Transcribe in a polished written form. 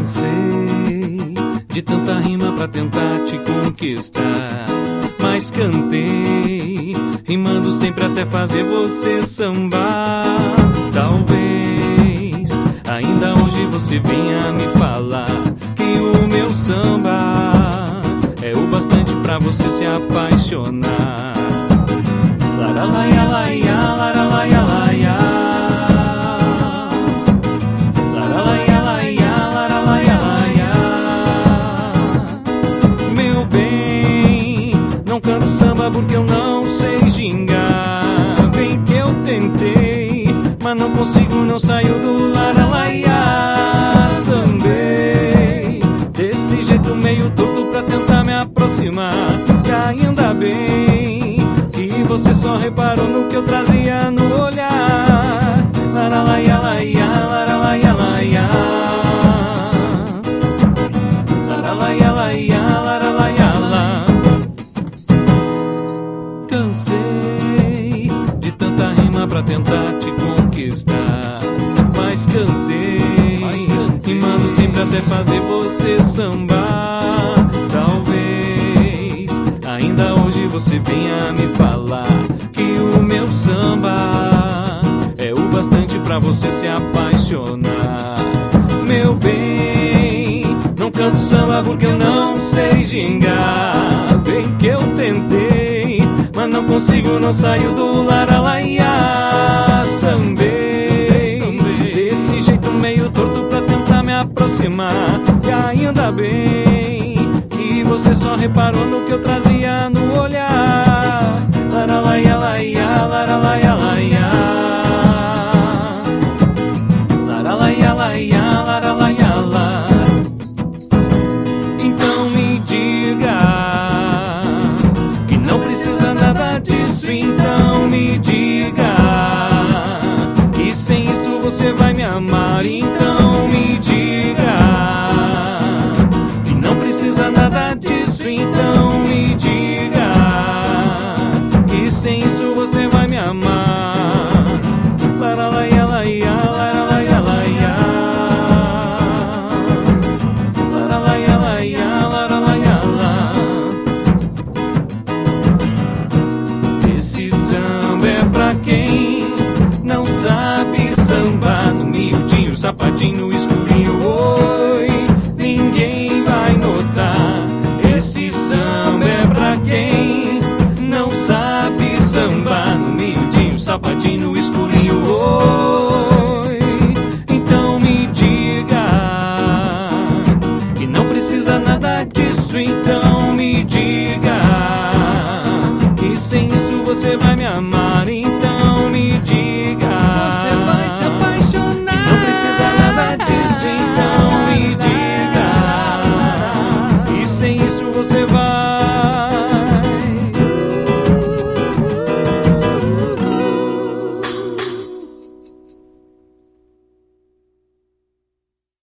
Cansei de tanta rima pra tentar te conquistar, mas cantei, rimando sempre até fazer você sambar. Talvez ainda hoje você venha me falar que o meu samba é o bastante pra você se apaixonar. Laralaia, laia, laralaia, laia. Laralaia, laia, laralaia, laia. Meu bem, não canto samba porque eu não sei gingar. Bem que eu tentei, mas não consigo, não saio do laralaia. Sambei desse jeito meio torto pra tentar me aproximar. E ainda bem que você só reparou no que eu trazia no olhar. Laralaia, laia, laralaia, laia. Laralaia, laia, laralaia, lá. Cansei de tanta rima pra tentar te conquistar, mas cantei, rimando sempre até fazer você sambar. Talvez ainda hoje você venha me falar que o meu samba é o bastante pra você se apaixonar. Meu bem, não canto samba porque eu não sei gingar. Bem que eu tentei, mas não consigo, não saio do laralaia. Sambei desse jeito meio torto pra tentar me aproximar. E ainda bem que você só reparou no que eu trazia no olhar. Laralaia, laia, laralaia, laia. Laralaia, laia, laralaia, lá. Então me diga que não precisa nada disso. Então me diga que sem isso você vai me amar. Então me diga que não precisa nada disso. Então me diga que sem isso você vai me amar. Laralaia, laia, laralaia, laia. Laralaia, laia, laralaia, lá. Esse samba é pra quem não sabe sambar. No miudinho, sapatinho, no escurinho, oi, ninguém vai notar. Esse samba é pra quem não sabe sambar. No miudinho, sapatinho,